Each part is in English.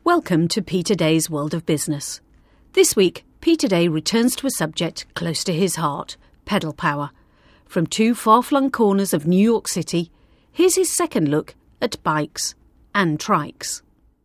Welcome to Peter Day's World of Business. This week, Peter Day returns to a subject close to his heart, pedal power. From two far-flung corners of New York City, here's his second look at bikes and trikes.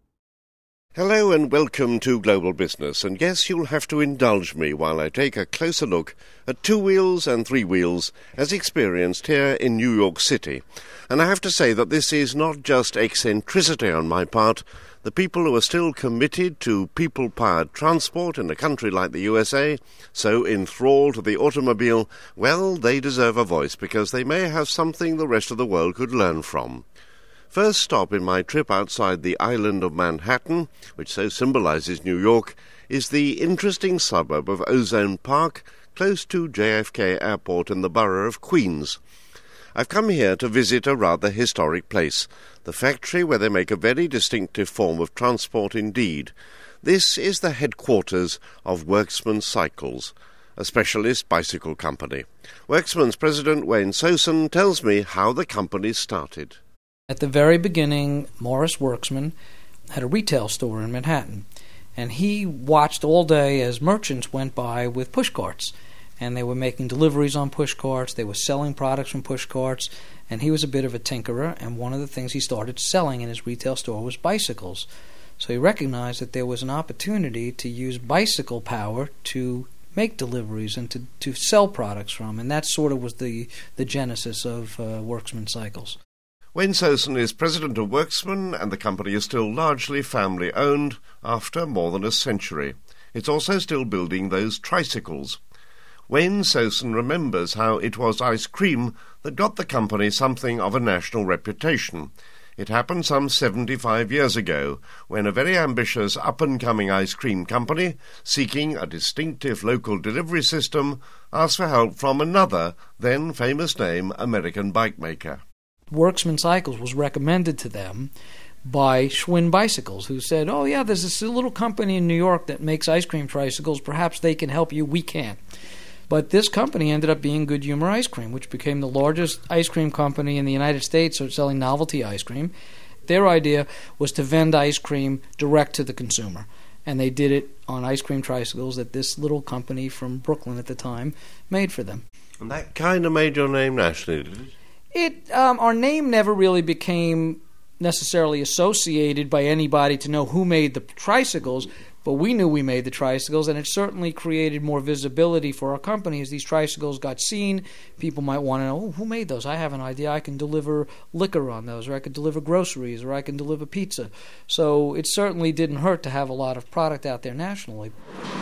Hello and welcome to Global Business, and yes, you'll have to indulge me while I take a closer look at two wheels and three wheels as experienced here in New York City. And I have to say that this is not just eccentricity on my part. The people who are still committed to people-powered transport in a country like the USA, so enthralled to the automobile, well, they deserve a voice because they may have something the rest of the world could learn from. First stop in my trip outside the island of Manhattan, which so symbolizes New York, is the interesting suburb of Ozone Park, close to JFK Airport in the borough of Queens. I've come here to visit a rather historic place, the factory where they make a very distinctive form of transport indeed. This is the headquarters of Worksman Cycles, a specialist bicycle company. Worksman's president, Wayne Sosen, tells me how the company started. At the very beginning, Morris Worksman had a retail store in Manhattan, and he watched all day as merchants went by with push carts. And they were making deliveries on push carts, they were selling products from push carts, and he was a bit of a tinkerer, and one of the things he started selling in his retail store was bicycles. So he recognized that there was an opportunity to use bicycle power to make deliveries and to sell products from, and that sort of was the genesis of Worksman Cycles. Wayne Sosen is president of Worksman, and the company is still largely family-owned after more than a century. It's also still building those tricycles. Wayne Sosen remembers how it was ice cream that got the company something of a national reputation. It happened some 75 years ago, when a very ambitious up-and-coming ice cream company, seeking a distinctive local delivery system, asked for help from another, then famous name, American bike maker. Worksman Cycles was recommended to them by Schwinn Bicycles, who said, oh yeah, there's this little company in New York that makes ice cream tricycles, perhaps they can help you, we can't. But this company ended up being Good Humor Ice Cream, which became the largest ice cream company in the United States selling novelty ice cream. Their idea was to vend ice cream direct to the consumer. And they did it on ice cream tricycles that this little company from Brooklyn at the time made for them. And that kind of made your name nationally, did it? Our name never really became necessarily associated by anybody to know who made the tricycles, but we knew we made the tricycles, and it certainly created more visibility for our company as these tricycles got seen. People might want to know, oh, who made those? I have an idea. I can deliver liquor on those, or I can deliver groceries, or I can deliver pizza. So it certainly didn't hurt to have a lot of product out there nationally.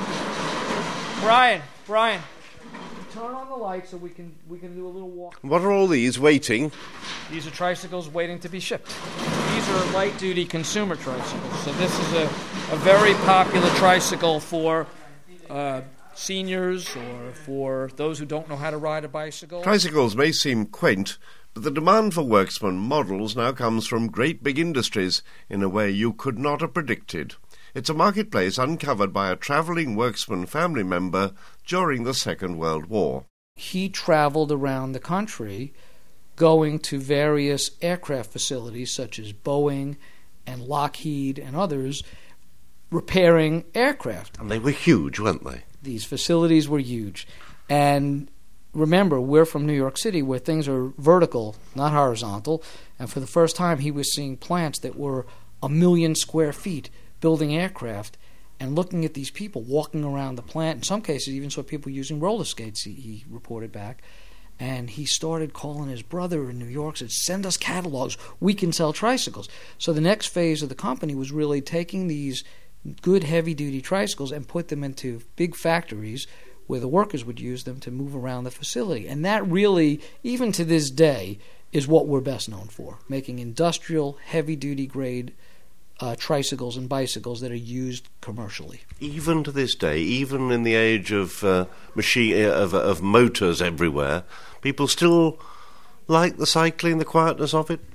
Brian, turn on the light so we can do a little walk. What are all these waiting? These are tricycles waiting to be shipped. These are light-duty consumer tricycles. So this is a very popular tricycle for seniors or for those who don't know how to ride a bicycle. Tricycles may seem quaint, but the demand for Worksman models now comes from great big industries in a way you could not have predicted. It's a marketplace uncovered by a travelling Worksman family member during the Second World War. He traveled around the country going to various aircraft facilities such as Boeing and Lockheed and others repairing aircraft. And they were huge, weren't they? These facilities were huge. And remember, we're from New York City where things are vertical, not horizontal. And for the first time, he was seeing plants that were 1 million square feet building aircraft and looking at these people walking around the plant. In some cases, even saw people using roller skates, he reported back. And he started calling his brother in New York, said, send us catalogs, we can sell tricycles. So the next phase of the company was really taking these good heavy-duty tricycles and put them into big factories where the workers would use them to move around the facility. And that really, even to this day, is what we're best known for, making industrial, heavy-duty grade tricycles and bicycles that are used commercially. Even to this day, even in the age of motors everywhere, people still like the cycling, the quietness of it?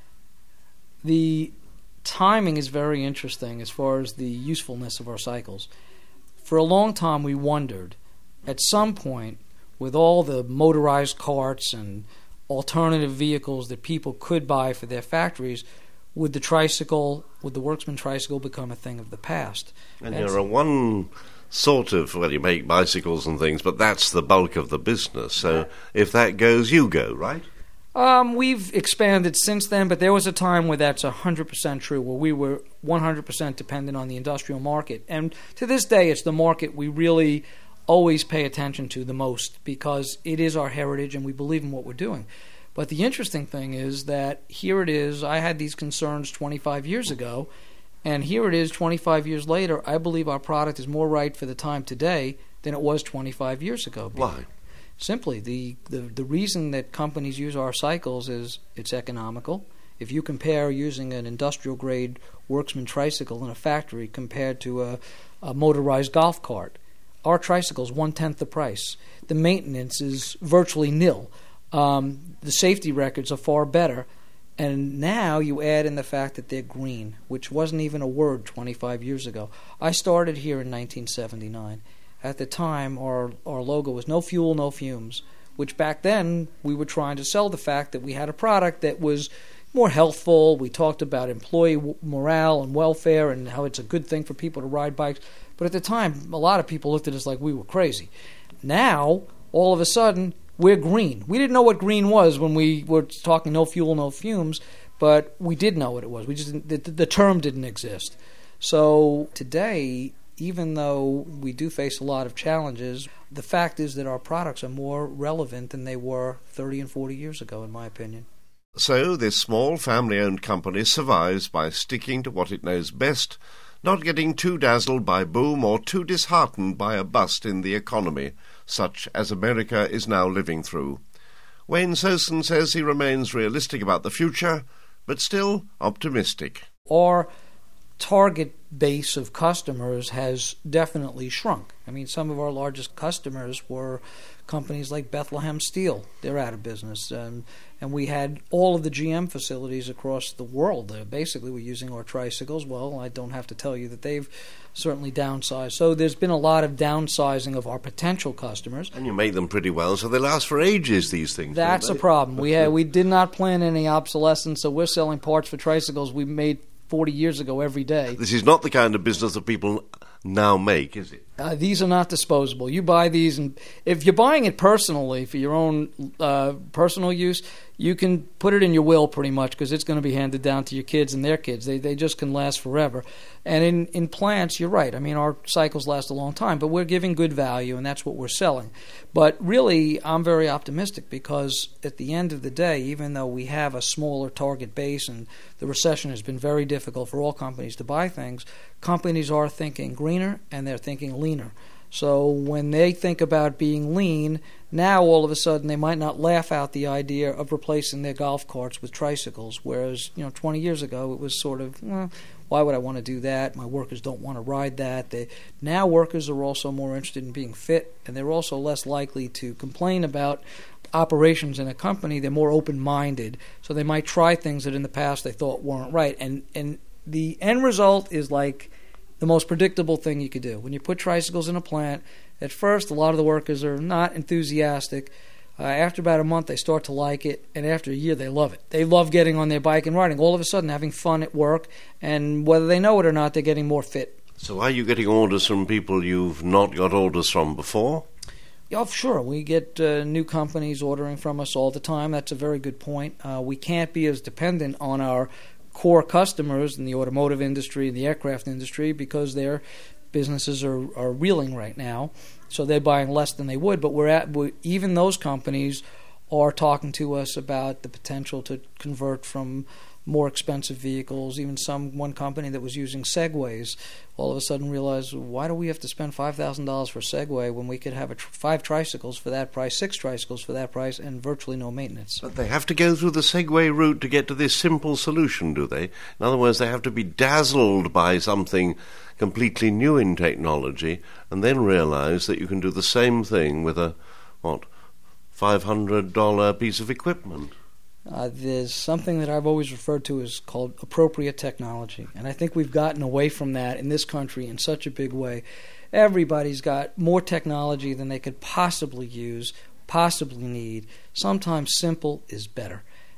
The timing is very interesting as far as the usefulness of our cycles. For a long time we wondered, at some point, with all the motorized carts and alternative vehicles that people could buy for their factories, would the Worksman tricycle become a thing of the past? And you're a one sort of, well, you make bicycles and things, but that's the bulk of the business. So if that goes, you go, right? We've expanded since then, but there was a time where that's 100% true, where we were 100% dependent on the industrial market. And to this day, it's the market we really always pay attention to the most, because it is our heritage and we believe in what we're doing. But the interesting thing is that here it is, I had these concerns 25 years ago, and here it is 25 years later, I believe our product is more right for the time today than it was 25 years ago. Why? Simply, the reason that companies use our cycles is it's economical. If you compare using an industrial-grade Worksman tricycle in a factory compared to a motorized golf cart, our tricycle is 1/10 the price. The maintenance is virtually nil. The safety records are far better. And now you add in the fact that they're green, which wasn't even a word 25 years ago. I started here in 1979. At the time, our logo was no fuel, no fumes, which back then we were trying to sell the fact that we had a product that was more healthful. We talked about employee morale and welfare and how it's a good thing for people to ride bikes. But at the time, a lot of people looked at us like we were crazy. Now, all of a sudden, we're green. We didn't know what green was when we were talking no fuel, no fumes, but we did know what it was. We just the term didn't exist. So today, even though we do face a lot of challenges, the fact is that our products are more relevant than they were 30 and 40 years ago, in my opinion. So this small family-owned company survives by sticking to what it knows best, not getting too dazzled by boom or too disheartened by a bust in the economy, such as America is now living through. Wayne Sosen says he remains realistic about the future, but still optimistic. Our target base of customers has definitely shrunk. I mean, some of our largest customers were companies like Bethlehem Steel. They're out of business. And we had all of the GM facilities across the world. Basically, we're using our tricycles. Well, I don't have to tell you that they've certainly downsized. So there's been a lot of downsizing of our potential customers. And you make them pretty well, so they last for ages, these things. That's a problem. We did not plan any obsolescence, so we're selling parts for tricycles we made 40 years ago every day. This is not the kind of business that people now make, is it? These are not disposable. You buy these, and if you're buying it personally for your own personal use, you can put it in your will pretty much, because it's going to be handed down to your kids and their kids. They just can last forever. And in plants, you're right. I mean, our cycles last a long time, but we're giving good value, and that's what we're selling. But really, I'm very optimistic, because at the end of the day, even though we have a smaller target base and the recession has been very difficult for all companies to buy things, companies are thinking greener and they're thinking leaner. So when they think about being lean, now all of a sudden they might not laugh out the idea of replacing their golf carts with tricycles, whereas 20 years ago it was sort of, why would I want to do that? My workers don't want to ride that. Now workers are also more interested in being fit, and they're also less likely to complain about operations in a company. They're more open-minded, so they might try things that in the past they thought weren't right. And the end result is like the most predictable thing you could do. When you put tricycles in a plant, at first a lot of the workers are not enthusiastic. After about a month, they start to like it, and after a year, they love it. They love getting on their bike and riding, all of a sudden having fun at work, and whether they know it or not, they're getting more fit. So are you getting orders from people you've not got orders from before? Yeah, sure. We get new companies ordering from us all the time. That's a very good point. We can't be as dependent on our core customers in the automotive industry and the aircraft industry, because their businesses are reeling right now, so they're buying less than they would. But even those companies are talking to us about the potential to convert from more expensive vehicles. Even one company that was using Segways all of a sudden realized, why do we have to spend $5,000 for a Segway when we could have 5 tricycles for that price, 6 tricycles for that price, and virtually no maintenance? But they have to go through the Segway route to get to this simple solution, do they? In other words, they have to be dazzled by something completely new in technology and then realize that you can do the same thing with a, $500 piece of equipment. There's something that I've always referred to as called appropriate technology, and I think we've gotten away from that in this country in such a big way. Everybody's got more technology than they could possibly use, possibly need. Sometimes simple is better.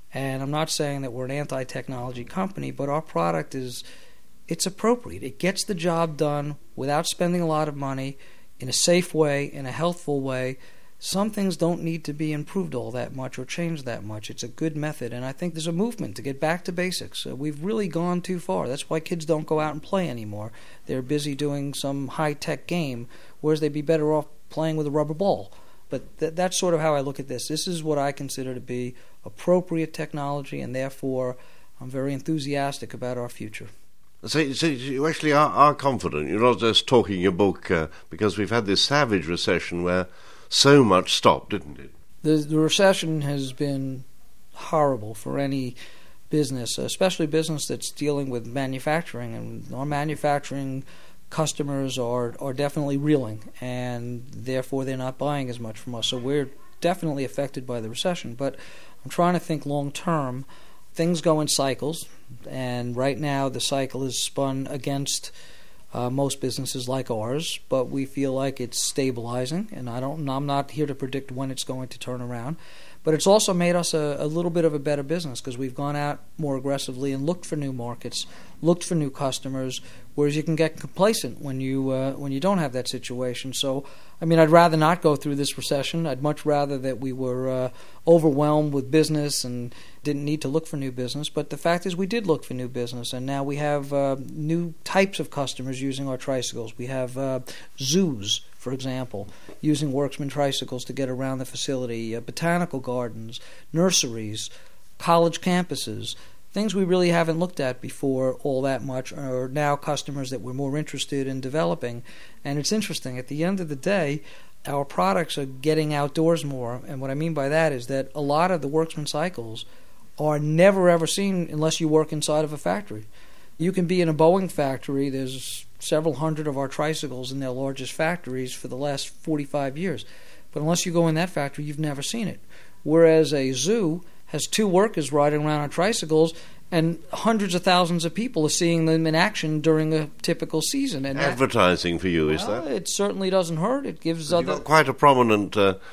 And I'm not saying that we're an anti-technology company, but our product it's appropriate. It gets the job done without spending a lot of money, in a safe way, in a healthful way. Some things don't need to be improved all that much or changed that much. It's a good method, and I think there's a movement to get back to basics. We've really gone too far. That's why kids don't go out and play anymore. They're busy doing some high-tech game, whereas they'd be better off playing with a rubber ball. But that's sort of how I look at this. This is what I consider to be appropriate technology, and therefore I'm very enthusiastic about our future. So you actually are confident. You're not just talking your book because we've had this savage recession where so much stopped, didn't it? The recession has been horrible for any business, especially business that's dealing with manufacturing. And our manufacturing customers are definitely reeling, and therefore they're not buying as much from us. So we're definitely affected by the recession. But I'm trying to think long term. Things go in cycles, and right now the cycle is spun against most businesses like ours, but we feel like it's stabilizing, and I'm not here to predict when it's going to turn around. But it's also made us a little bit of a better business because we've gone out more aggressively and looked for new markets, looked for new customers, whereas you can get complacent when you don't have that situation. So, I mean, I'd rather not go through this recession. I'd much rather that we were overwhelmed with business and didn't need to look for new business. But the fact is we did look for new business, and now we have new types of customers using our tricycles. We have zoos, for example, using Worksman tricycles to get around the facility, botanical gardens, nurseries, college campuses. Things we really haven't looked at before all that much are now customers that we're more interested in developing. And it's interesting, at the end of the day, our products are getting outdoors more. And what I mean by that is that a lot of the Worksman cycles are never ever seen unless you work inside of a factory. You can be in a Boeing factory. There's several hundred of our tricycles in their largest factories for the last 45 years. But unless you go in that factory, you've never seen it. Whereas a zoo has 2 workers riding around on tricycles, and hundreds of thousands of people are seeing them in action during a typical season. And advertising for you, is that? It certainly doesn't hurt. It gives You've got quite a prominent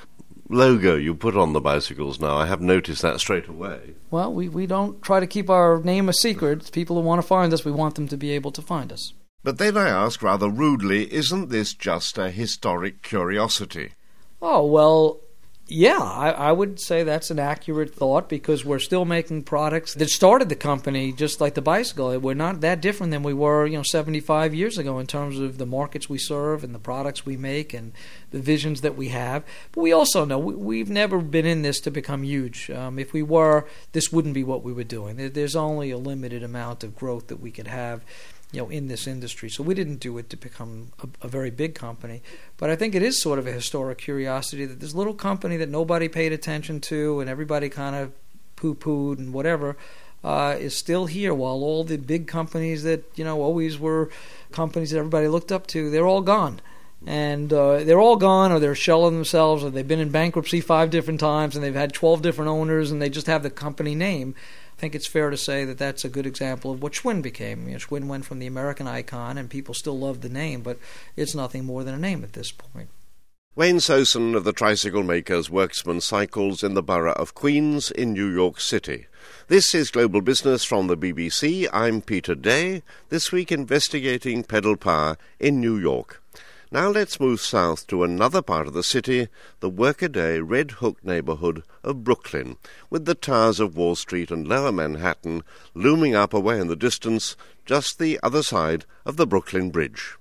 logo you put on the bicycles now. I have noticed that straight away. Well, we don't try to keep our name a secret. It's people who want to find us, we want them to be able to find us. But then I ask rather rudely, isn't this just a historic curiosity? Oh, well, yeah, I would say that's an accurate thought because we're still making products that started the company just like the bicycle. We're not that different than we were, 75 years ago in terms of the markets we serve and the products we make and the visions that we have. But we also know we've never been in this to become huge. If we were, this wouldn't be what we were doing. There's only a limited amount of growth that we could have in this industry. So we didn't do it to become a very big company. But I think it is sort of a historic curiosity that this little company that nobody paid attention to and everybody kind of poo-pooed and whatever is still here, while all the big companies that, always were companies that everybody looked up to, they're all gone. And they're all gone, or they're shelling themselves, or they've been in bankruptcy 5 different times and they've had 12 different owners and they just have the company name. I think it's fair to say that that's a good example of what Schwinn became. Schwinn went from the American icon, and people still love the name, but it's nothing more than a name at this point. Wayne Sosen of the tricycle makers Worksman Cycles in the borough of Queens in New York City. This is Global Business from the BBC. I'm Peter Day, this week investigating pedal power in New York. Now let's move south to another part of the city, the workaday Red Hook neighborhood of Brooklyn, with the towers of Wall Street and Lower Manhattan looming up away in the distance, just the other side of the Brooklyn Bridge.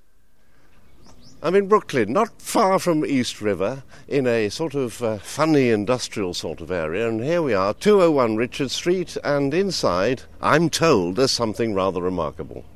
I'm in Brooklyn, not far from East River, in a sort of funny industrial sort of area, and here we are, 201 Richard Street, and inside, I'm told there's something rather remarkable.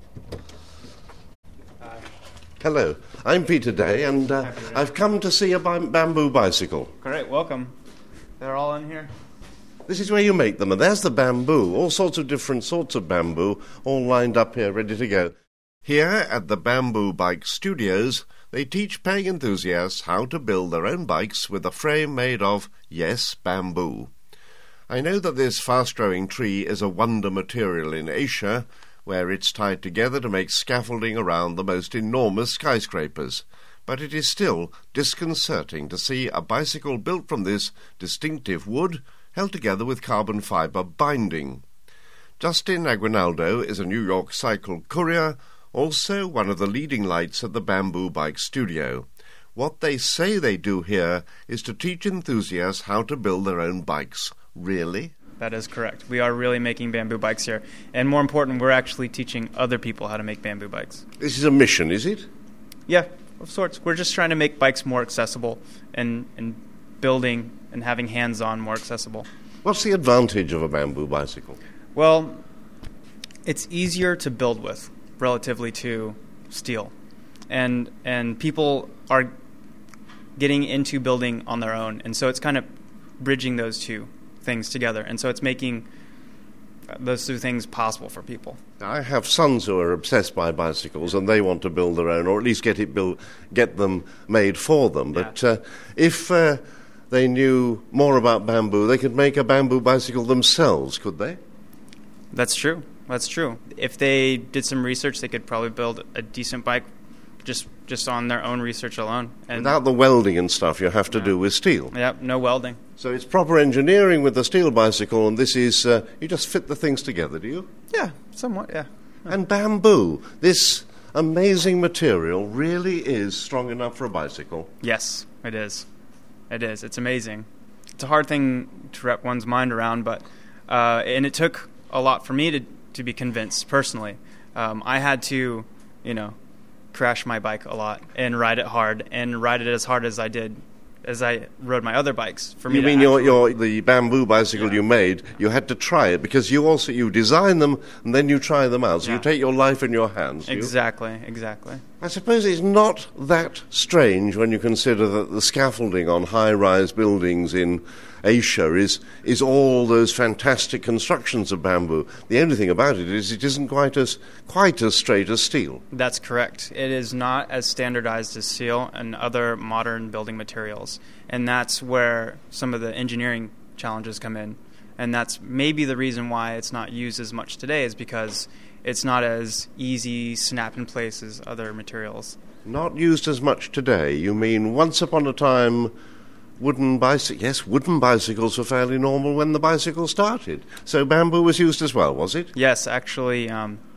Hello, I'm Peter Day, and I've come to see a bamboo bicycle. Great, welcome. They're all in here? This is where you make them, and there's the bamboo, all sorts of different sorts of bamboo, all lined up here, ready to go. Here at the Bamboo Bike Studios, they teach paying enthusiasts how to build their own bikes with a frame made of, yes, bamboo. I know that this fast-growing tree is a wonder material in Asia, where it's tied together to make scaffolding around the most enormous skyscrapers. But it is still disconcerting to see a bicycle built from this distinctive wood held together with carbon fibre binding. Justin Aguinaldo is a New York cycle courier, also one of the leading lights at the Bamboo Bike Studio. What they say they do here is to teach enthusiasts how to build their own bikes. Really? That is correct. We are really making bamboo bikes here. And more important, we're actually teaching other people how to make bamboo bikes. This is a mission, is it? Yeah, of sorts. We're just trying to make bikes more accessible and building and having hands-on more accessible. What's the advantage of a bamboo bicycle? Well, it's easier to build with relatively to steel. And people are getting into building on their own. And so it's kind of bridging those two things together. And so it's making those two things possible for people. I have sons who are obsessed by bicycles and they want to build their own, or at least get them made for them. But if they knew more about bamboo, they could make a bamboo bicycle themselves, could they? That's true. That's true. If they did some research, they could probably build a decent bike just on their own research alone. And without the welding and stuff you have to do with steel. Yep, no welding. So it's proper engineering with the steel bicycle, and this is, you just fit the things together, do you? Yeah, somewhat, yeah. And bamboo, this amazing material, really is strong enough for a bicycle. Yes, it is. It is. It's amazing. It's a hard thing to wrap one's mind around, but and it took a lot for me to be convinced personally. I had to, crash my bike a lot and ride it hard and ride it as hard as I did as I rode my other bikes. For me, you mean the bamboo bicycle you made? You had to try it because you design them and then you try them out. So you take your life in your hands. Exactly. I suppose it's not that strange when you consider that the scaffolding on high-rise buildings in Asia is all those fantastic constructions of bamboo. The only thing about it is it isn't quite as straight as steel. That's correct. It is not as standardized as steel and other modern building materials. And that's where some of the engineering challenges come in. And that's maybe the reason why it's not used as much today, is because it's not as easy, snap in place as other materials. Not used as much today? You mean once upon a time wooden bicycles were fairly normal when the bicycle started. So bamboo was used as well, was it? Yes, actually,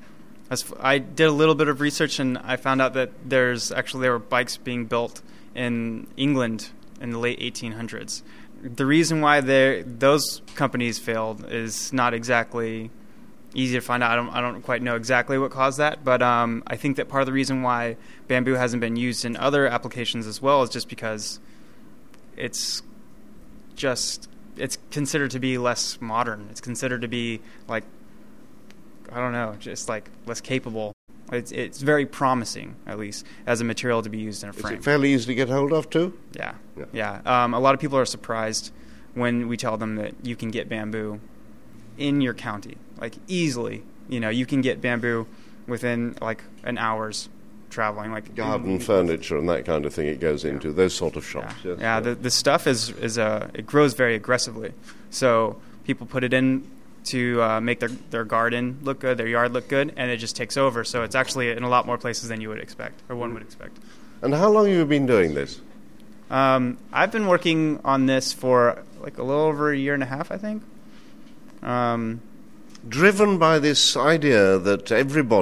I did a little bit of research and I found out that there were bikes being built in England in the late 1800s. The reason why those companies failed is not exactly easy to find out. I don't quite know exactly what caused that, but I think that part of the reason why bamboo hasn't been used in other applications as well is just because it's considered to be less modern. It's considered to be just less capable. It's very promising, at least, as a material to be used in a frame. Is it fairly easy to get hold of, too? Yeah. A lot of people are surprised when we tell them that you can get bamboo in your county, easily. You can get bamboo within, an hour's traveling. Garden furniture and that kind of thing it goes into, those sort of shops. Yeah, the stuff it grows very aggressively. So people put it in to make their garden look good, their yard look good, and it just takes over. So it's actually in a lot more places than you would expect, or one would expect. And how long have you been doing this? I've been working on this for a little over a year and a half, I think. Driven by this idea that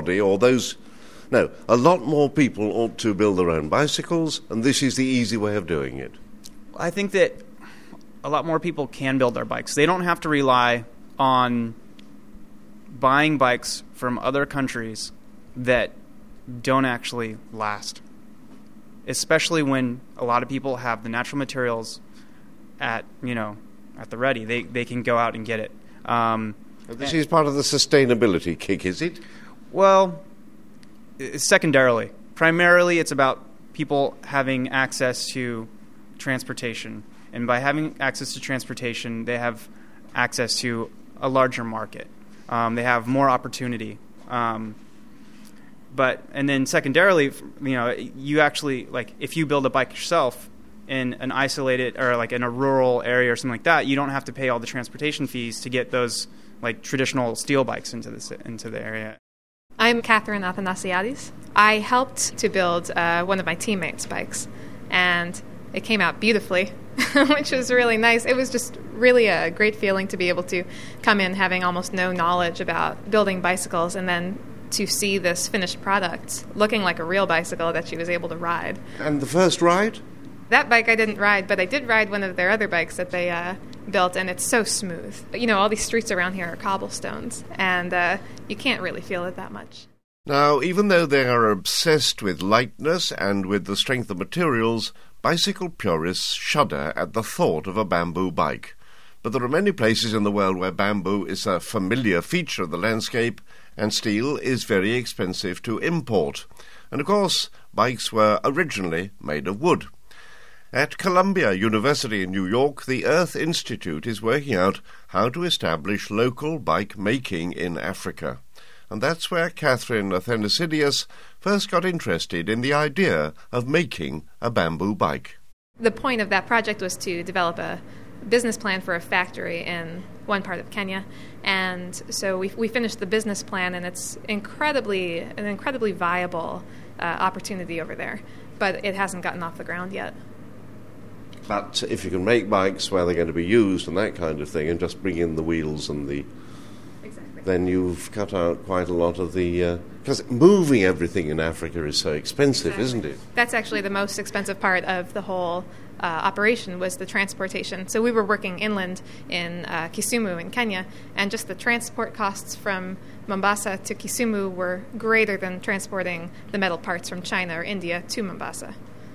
a lot more people ought to build their own bicycles, and this is the easy way of doing it. I think that a lot more people can build their bikes. They don't have to rely on buying bikes from other countries that don't actually last, especially when a lot of people have the natural materials at the ready. They can go out and get it. This is part of the sustainability kick, is it? Well, secondarily. Primarily, it's about people having access to transportation. And by having access to transportation, they have access to a larger market. They have more opportunity. And then secondarily, you actually, if you build a bike yourself in an isolated or in a rural area or something like that, you don't have to pay all the transportation fees to get those traditional steel bikes into the area. I'm Catherine Athanasiadis. I helped to build one of my teammates' bikes, and it came out beautifully. which was really nice. It was just really a great feeling to be able to come in having almost no knowledge about building bicycles and then to see this finished product looking like a real bicycle that she was able to ride. And the first ride? That bike I didn't ride, but I did ride one of their other bikes that they built, and it's so smooth. You know, all these streets around here are cobblestones, and you can't really feel it that much. Now, even though they are obsessed with lightness and with the strength of materials, bicycle purists shudder at the thought of a bamboo bike. But there are many places in the world where bamboo is a familiar feature of the landscape, and steel is very expensive to import. And of course, bikes were originally made of wood. At Columbia University in New York, the Earth Institute is working out how to establish local bike making in Africa. And that's where Catherine Athanasiadis first got interested in the idea of making a bamboo bike. The point of that project was to develop a business plan for a factory in one part of Kenya, and so we finished the business plan, and it's an incredibly viable opportunity over there, but it hasn't gotten off the ground yet. But if you can make bikes where they're going to be used and that kind of thing, and just bring in the wheels and the... Exactly. Then you've cut out quite a lot of the... Because moving everything in Africa is so expensive, Exactly. Isn't it? That's actually the most expensive part of the whole operation was the transportation. So we were working inland in Kisumu in Kenya, and just the transport costs from Mombasa to Kisumu were greater than transporting the metal parts from China or India to Mombasa.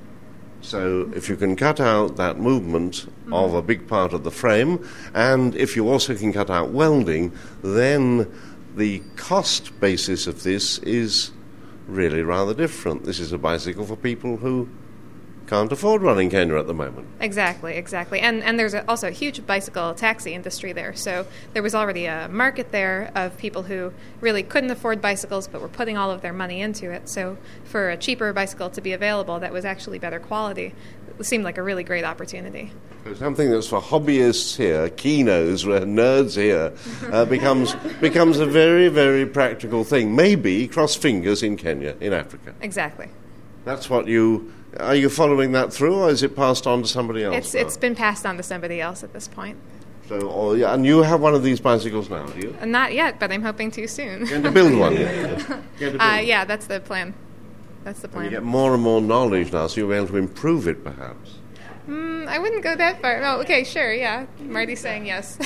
So if you can cut out that movement of a big part of the frame, and if you also can cut out welding, then the cost basis of this is really rather different. This is a bicycle for people who can't afford one in Kenya at the moment. Exactly. And there's also a huge bicycle taxi industry there. So there was already a market there of people who really couldn't afford bicycles but were putting all of their money into it. So for a cheaper bicycle to be available that was actually better quality, it seemed like a really great opportunity. So something that's for hobbyists here, keynos, nerds here, becomes a very, very practical thing. Maybe, cross fingers, in Kenya, in Africa. Exactly. That's what you... Are you following that through, or is it passed on to somebody else? It's been passed on to somebody else at this point. So, and you have one of these bicycles now, do you? Not yet, but I'm hoping to soon. You're going to build one? Yeah, that's the plan. That's the plan. You get more and more knowledge now, so you'll be able to improve it, perhaps. I wouldn't go that far. Oh, okay, sure, yeah. Marty's saying yes.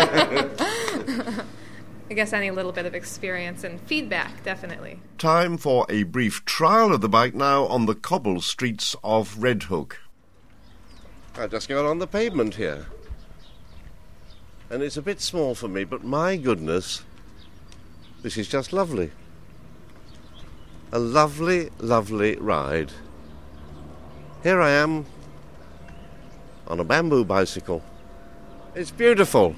I guess any little bit of experience and feedback, definitely. Time for a brief trial of the bike now on the cobbled streets of Red Hook. I just got on the pavement here. And it's a bit small for me, but my goodness, this is just lovely. A lovely, lovely ride. Here I am on a bamboo bicycle. It's beautiful.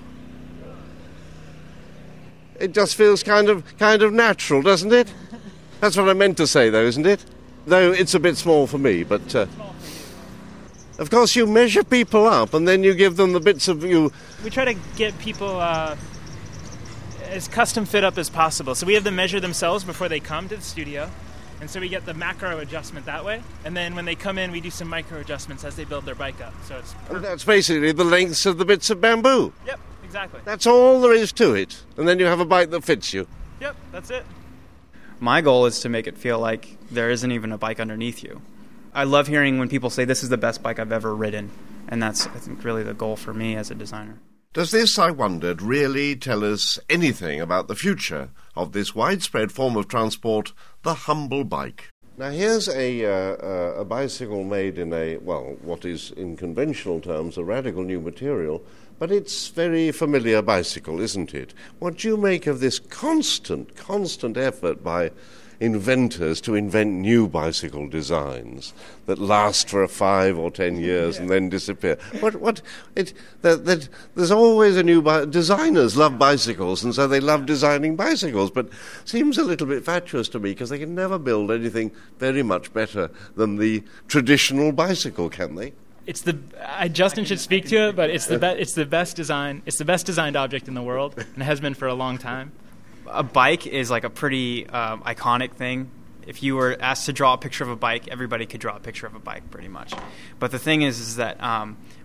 It just feels kind of natural, doesn't it? That's what I meant to say, though, isn't it? Though it's a bit small for me, but... of course, you measure people up, and then you give them the bits of you... We try to get people as custom fit up as possible. So we have them measure themselves before they come to the studio. And so we get the macro adjustment that way. And then when they come in, we do some micro adjustments as they build their bike up. So it's perfect. And that's basically the lengths of the bits of bamboo. Yep, exactly. That's all there is to it. And then you have a bike that fits you. Yep, that's it. My goal is to make it feel like there isn't even a bike underneath you. I love hearing when people say this is the best bike I've ever ridden. And that's, I think, really the goal for me as a designer. Does this, I wondered, really tell us anything about the future of this widespread form of transport, the humble bike? Now here's a bicycle made in what is in conventional terms a radical new material, but it's very familiar bicycle, isn't it? What do you make of this constant effort by inventors to invent new bicycle designs that last for 5 or 10 years and then disappear? There's always a new... Designers love bicycles, and so they love designing bicycles, but seems a little bit fatuous to me because they can never build anything very much better than the traditional bicycle, can they? Justin should speak to it, but it's the best design. It's the best designed object in the world, and it has been for a long time. A bike is like a pretty iconic thing. If you were asked to draw a picture of a bike, everybody could draw a picture of a bike pretty much. But the thing is that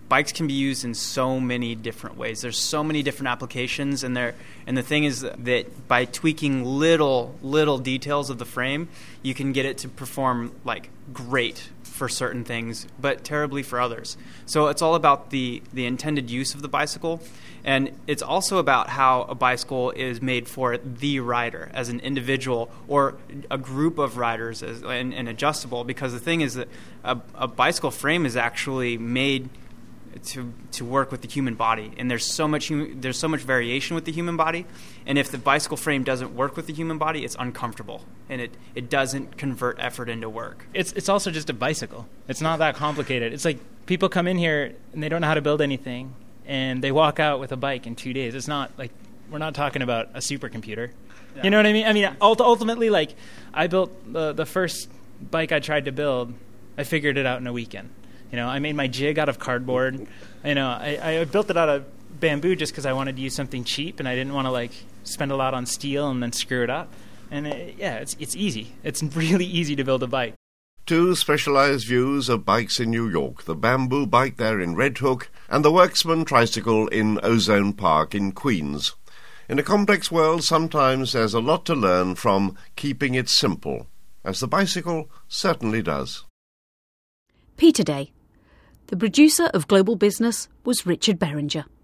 bikes can be used in so many different ways. There's so many different applications, and the thing is that by tweaking little details of the frame, you can get it to perform like great for certain things, but terribly for others. So it's all about the intended use of the bicycle, and it's also about how a bicycle is made for the rider as an individual or a group of riders and adjustable, because the thing is that a bicycle frame is actually made to work with the human body, and there's so much variation with the human body, and if the bicycle frame doesn't work with the human body, it's uncomfortable, and it doesn't convert effort into work. It's also just a bicycle. It's not that complicated. It's like people come in here and they don't know how to build anything, and they walk out with a bike in 2 days. It's not like, we're not talking about a supercomputer. Yeah. You know what I mean? I mean, ultimately, like, I built the first bike I tried to build, I figured it out in a weekend. You know, I made my jig out of cardboard. You know, I built it out of bamboo just because I wanted to use something cheap, and I didn't want to like spend a lot on steel and then screw it up. And it's easy. It's really easy to build a bike. Two specialized views of bikes in New York: the bamboo bike there in Red Hook and the Worksman tricycle in Ozone Park in Queens. In a complex world, sometimes there's a lot to learn from keeping it simple, as the bicycle certainly does. Peter Day. The producer of Global Business was Richard Beringer.